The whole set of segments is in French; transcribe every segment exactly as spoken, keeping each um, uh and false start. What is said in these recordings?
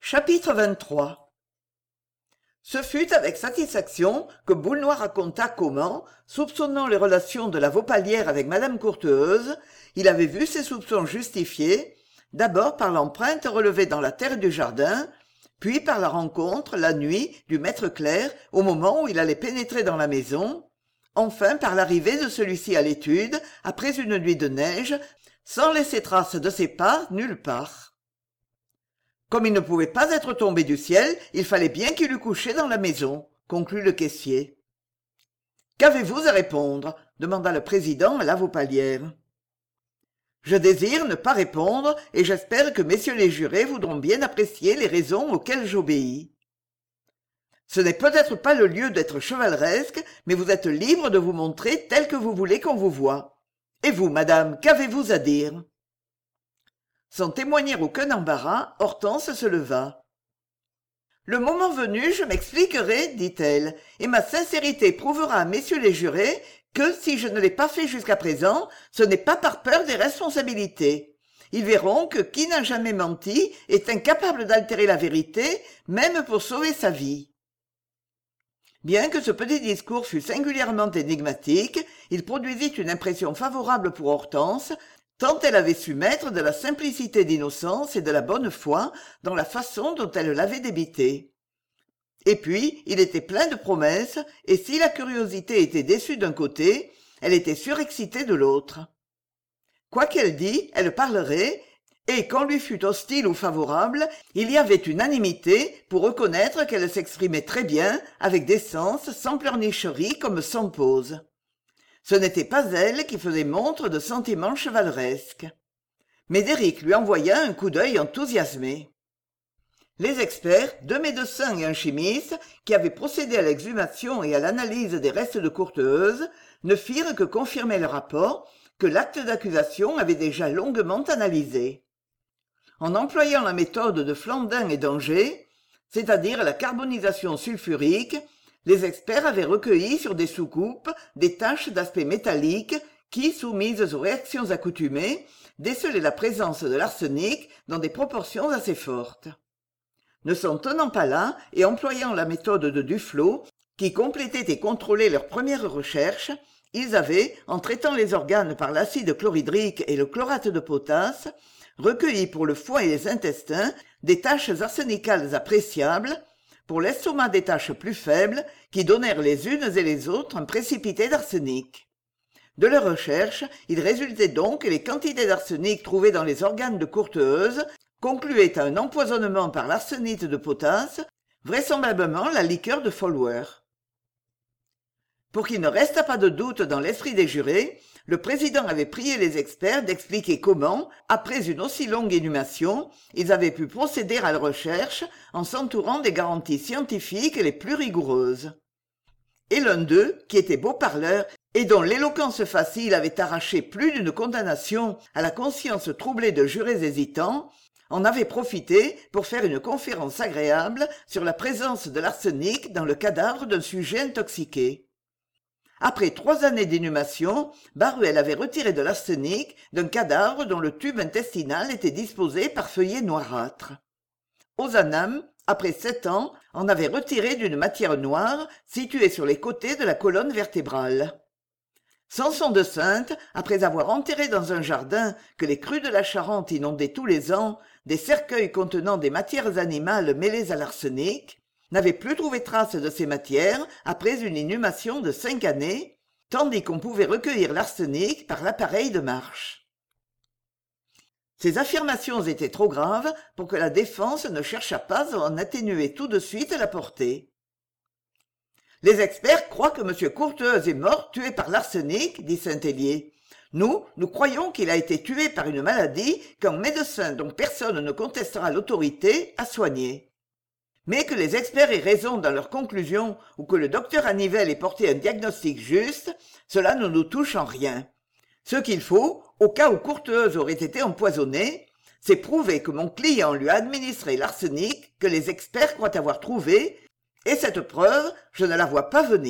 Chapitre vingt-trois. Ce fut avec satisfaction que Boulnois raconta comment, soupçonnant les relations de la Vaupalière avec madame Courteheuse, il avait vu ses soupçons justifiés, d'abord par l'empreinte relevée dans la terre du jardin, puis par la rencontre, la nuit, du maître clerc au moment où il allait pénétrer dans la maison, enfin par l'arrivée de celui-ci à l'étude, après une nuit de neige, sans laisser trace de ses pas nulle part. Comme il ne pouvait pas être tombé du ciel, il fallait bien qu'il eût couché dans la maison, conclut le caissier. « Qu'avez-vous à répondre ?» demanda le président à la Vaupalière. « Je désire ne pas répondre, et j'espère que messieurs les jurés voudront bien apprécier les raisons auxquelles j'obéis. Ce n'est peut-être pas le lieu d'être chevaleresque, mais vous êtes libre de vous montrer tel que vous voulez qu'on vous voie. Et vous, madame, qu'avez-vous à dire ?» Sans témoigner aucun embarras, Hortense se leva. « Le moment venu, je m'expliquerai, dit-elle, et ma sincérité prouvera à messieurs les jurés que, si je ne l'ai pas fait jusqu'à présent, ce n'est pas par peur des responsabilités. Ils verront que qui n'a jamais menti est incapable d'altérer la vérité, même pour sauver sa vie. » Bien que ce petit discours fût singulièrement énigmatique, il produisit une impression favorable pour Hortense, tant elle avait su mettre de la simplicité d'innocence et de la bonne foi dans la façon dont elle l'avait débité. Et puis, il était plein de promesses, et si la curiosité était déçue d'un côté, elle était surexcitée de l'autre. Quoi qu'elle dît, elle parlerait, et qu'on lui fût hostile ou favorable, il y avait unanimité pour reconnaître qu'elle s'exprimait très bien, avec décence, sans pleurnicherie comme sans pose. Ce n'était pas elle qui faisait montre de sentiments chevaleresques. Médéric lui envoya un coup d'œil enthousiasmé. Les experts, deux médecins et un chimiste, qui avaient procédé à l'exhumation et à l'analyse des restes de Courteheuse, ne firent que confirmer le rapport que l'acte d'accusation avait déjà longuement analysé. En employant la méthode de Flandin et d'Angers, c'est-à-dire la carbonisation sulfurique, les experts avaient recueilli sur des soucoupes des taches d'aspect métallique qui, soumises aux réactions accoutumées, décelaient la présence de l'arsenic dans des proportions assez fortes. Ne s'en tenant pas là et employant la méthode de Duflot, qui complétait et contrôlait leurs premières recherches, ils avaient, en traitant les organes par l'acide chlorhydrique et le chlorate de potasse, recueilli pour le foie et les intestins des taches arsénicales appréciables, pour l'estomac des taches plus faibles, qui donnèrent les unes et les autres un précipité d'arsenic. De leurs recherches, il résultait donc que les quantités d'arsenic trouvées dans les organes de Courteheuse concluaient à un empoisonnement par l'arsénite de potasse, vraisemblablement la liqueur de Folwer. Pour qu'il ne restât pas de doute dans l'esprit des jurés, le président avait prié les experts d'expliquer comment, après une aussi longue inhumation, ils avaient pu procéder à la recherche en s'entourant des garanties scientifiques les plus rigoureuses. Et l'un d'eux, qui était beau parleur et dont l'éloquence facile avait arraché plus d'une condamnation à la conscience troublée de jurés hésitants, en avait profité pour faire une conférence agréable sur la présence de l'arsenic dans le cadavre d'un sujet intoxiqué. Après trois années d'inhumation, Baruel avait retiré de l'arsenic d'un cadavre dont le tube intestinal était disposé par feuillets noirâtres. Ozanam, après sept ans, en avait retiré d'une matière noire située sur les côtés de la colonne vertébrale. Samson de Sainte, après avoir enterré dans un jardin que les crues de la Charente inondaient tous les ans, des cercueils contenant des matières animales mêlées à l'arsenic, n'avait plus trouvé trace de ces matières après une inhumation de cinq années, tandis qu'on pouvait recueillir l'arsenic par l'appareil de marche. Ces affirmations étaient trop graves pour que la défense ne cherchât pas à en atténuer tout de suite la portée. « Les experts croient que M. Courteheuse est mort tué par l'arsenic, dit Saint-Hélier. Nous, nous croyons qu'il a été tué par une maladie qu'un médecin dont personne ne contestera l'autorité a soigné. Mais que les experts aient raison dans leurs conclusions ou que le docteur Annivelle ait porté un diagnostic juste, cela ne nous touche en rien. Ce qu'il faut, au cas où Courteheuse aurait été empoisonnée, c'est prouver que mon client lui a administré l'arsenic que les experts croient avoir trouvé, et cette preuve, je ne la vois pas venir. »«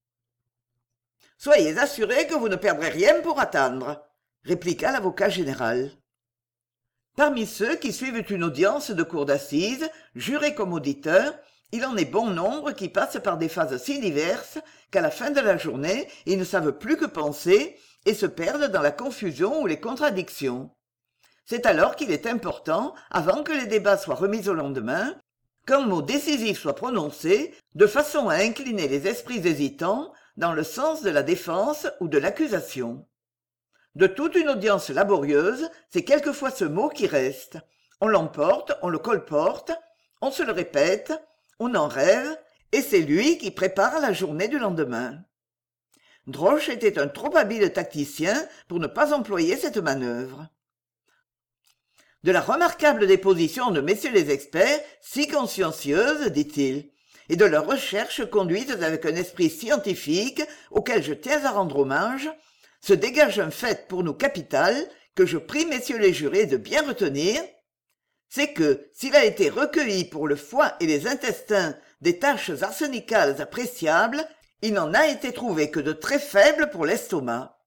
Soyez assurés que vous ne perdrez rien pour attendre, » répliqua l'avocat général. Parmi ceux qui suivent une audience de cour d'assises, jurés comme auditeurs, il en est bon nombre qui passent par des phases si diverses qu'à la fin de la journée, ils ne savent plus que penser et se perdent dans la confusion ou les contradictions. C'est alors qu'il est important, avant que les débats soient remis au lendemain, qu'un mot décisif soit prononcé, de façon à incliner les esprits hésitants dans le sens de la défense ou de l'accusation. De toute une audience laborieuse, c'est quelquefois ce mot qui reste. On l'emporte, on le colporte, on se le répète, on en rêve, et c'est lui qui prépare la journée du lendemain. Droche était un trop habile tacticien pour ne pas employer cette manœuvre. De la remarquable déposition de messieurs les experts, si consciencieuses, dit-il, et de leurs recherches conduites avec un esprit scientifique auquel je tiens à rendre hommage, se dégage un fait pour nous capital que je prie messieurs les jurés de bien retenir, c'est que s'il a été recueilli pour le foie et les intestins des taches arsénicales appréciables, il n'en a été trouvé que de très faibles pour l'estomac.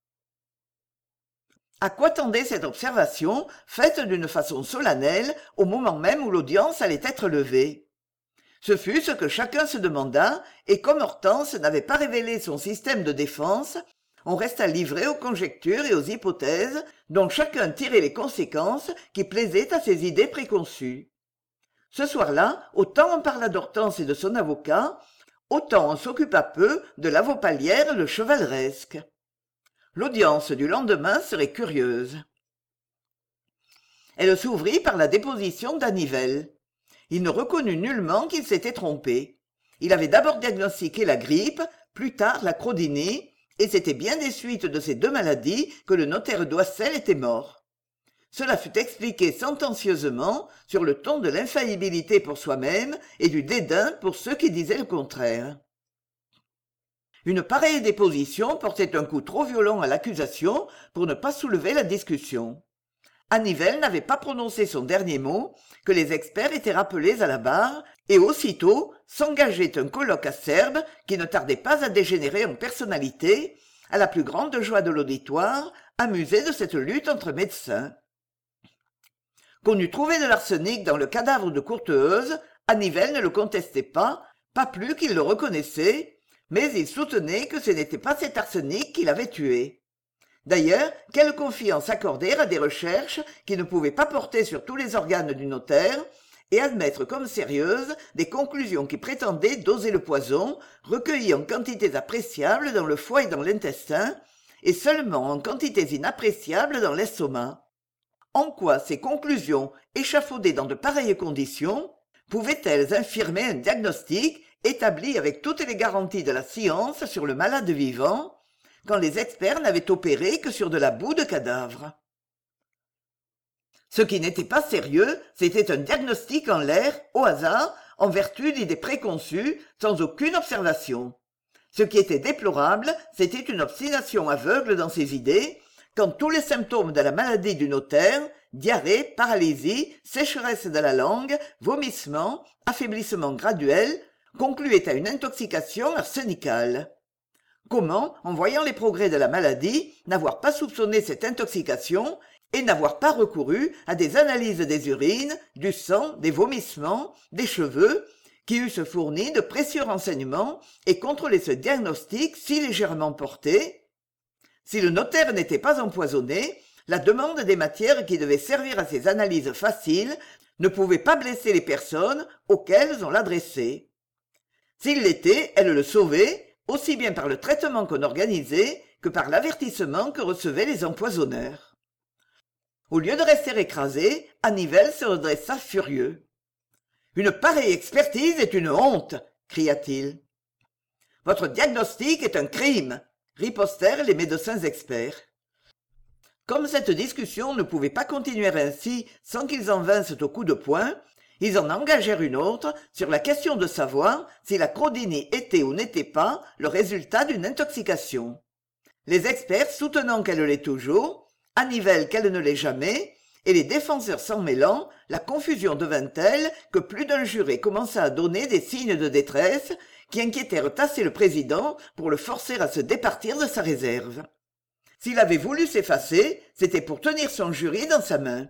À quoi tendait cette observation, faite d'une façon solennelle, au moment même où l'audience allait être levée? Ce fut ce que chacun se demanda, et comme Hortense n'avait pas révélé son système de défense, on resta livré aux conjectures et aux hypothèses dont chacun tirait les conséquences qui plaisaient à ses idées préconçues. Ce soir-là, autant on parla d'Hortense et de son avocat, autant on s'occupa peu de l'avopalière le chevaleresque. L'audience du lendemain serait curieuse. Elle s'ouvrit par la déposition d'Annivelle. Il ne reconnut nullement qu'il s'était trompé. Il avait d'abord diagnostiqué la grippe, plus tard la chrodynie, et c'était bien des suites de ces deux maladies que le notaire d'Oissel était mort. Cela fut expliqué sentencieusement sur le ton de l'infaillibilité pour soi-même et du dédain pour ceux qui disaient le contraire. Une pareille déposition portait un coup trop violent à l'accusation pour ne pas soulever la discussion. Annivelle n'avait pas prononcé son dernier mot, que les experts étaient rappelés à la barre, et aussitôt s'engageait un colloque acerbe qui ne tardait pas à dégénérer en personnalité, à la plus grande joie de l'auditoire, amusé de cette lutte entre médecins. Qu'on eût trouvé de l'arsenic dans le cadavre de Courteheuse, Annivelle ne le contestait pas, pas plus qu'il le reconnaissait, mais il soutenait que ce n'était pas cet arsenic qui l'avait tué. D'ailleurs, quelle confiance accorder à des recherches qui ne pouvaient pas porter sur tous les organes du notaire et admettre comme sérieuses des conclusions qui prétendaient doser le poison, recueilli en quantités appréciables dans le foie et dans l'intestin, et seulement en quantités inappréciables dans l'estomac. En quoi ces conclusions, échafaudées dans de pareilles conditions, pouvaient-elles infirmer un diagnostic établi avec toutes les garanties de la science sur le malade vivant, quand les experts n'avaient opéré que sur de la boue de cadavre? Ce qui n'était pas sérieux, c'était un diagnostic en l'air, au hasard, en vertu d'idées préconçues, sans aucune observation. Ce qui était déplorable, c'était une obstination aveugle dans ses idées, quand tous les symptômes de la maladie du notaire, diarrhée, paralysie, sécheresse de la langue, vomissements, affaiblissement graduel, concluaient à une intoxication arsénicale. Comment, en voyant les progrès de la maladie, n'avoir pas soupçonné cette intoxication et n'avoir pas recouru à des analyses des urines, du sang, des vomissements, des cheveux, qui eussent fourni de précieux renseignements et contrôlé ce diagnostic si légèrement porté? Si le notaire n'était pas empoisonné, la demande des matières qui devaient servir à ces analyses faciles ne pouvait pas blesser les personnes auxquelles on l'adressait. S'il l'était, elle le sauvait, aussi bien par le traitement qu'on organisait que par l'avertissement que recevaient les empoisonneurs. Au lieu de rester écrasé, Annivelle se redressa furieux. « Une pareille expertise est une honte !» cria-t-il. « Votre diagnostic est un crime !» ripostèrent les médecins experts. Comme cette discussion ne pouvait pas continuer ainsi sans qu'ils en vinssent au coup de poing, ils en engagèrent une autre sur la question de savoir si la chrodynie était ou n'était pas le résultat d'une intoxication. Les experts soutenant qu'elle l'est toujours, Annivelle qu'elle ne l'est jamais, et les défenseurs s'en mêlant, la confusion devint telle que plus d'un juré commença à donner des signes de détresse qui inquiétèrent assez le président pour le forcer à se départir de sa réserve. S'il avait voulu s'effacer, c'était pour tenir son jury dans sa main.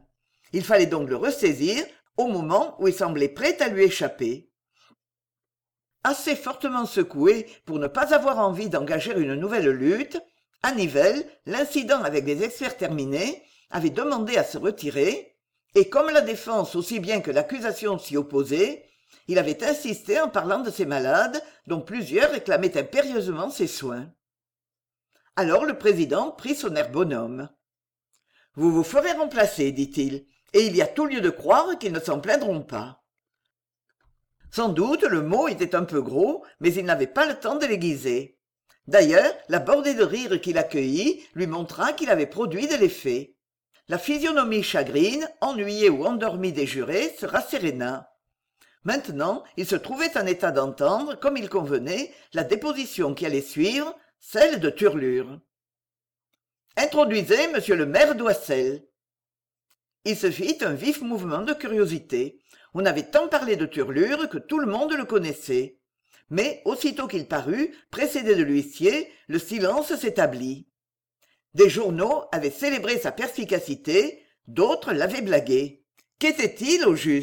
Il fallait donc le ressaisir au moment où il semblait prêt à lui échapper. Assez fortement secoué pour ne pas avoir envie d'engager une nouvelle lutte, à Nivelles, l'incident avec les experts terminé, avait demandé à se retirer, et comme la défense aussi bien que l'accusation s'y opposait, il avait insisté en parlant de ses malades, dont plusieurs réclamaient impérieusement ses soins. Alors le président prit son air bonhomme. « Vous vous ferez remplacer, dit-il, et il y a tout lieu de croire qu'ils ne s'en plaindront pas. » Sans doute le mot était un peu gros, mais il n'avait pas le temps de l'aiguiser. D'ailleurs, la bordée de rire qu'il accueillit lui montra qu'il avait produit de l'effet. La physionomie chagrine, ennuyée ou endormie des jurés se rasséréna. Maintenant, il se trouvait en état d'entendre, comme il convenait, la déposition qui allait suivre, celle de Turlure. « Introduisez monsieur le maire d'Oissel. » Il se fit un vif mouvement de curiosité. On avait tant parlé de Turlure que tout le monde le connaissait. Mais aussitôt qu'il parut, précédé de l'huissier, le silence s'établit. Des journaux avaient célébré sa perspicacité, d'autres l'avaient blagué. Qu'était-il au juste ?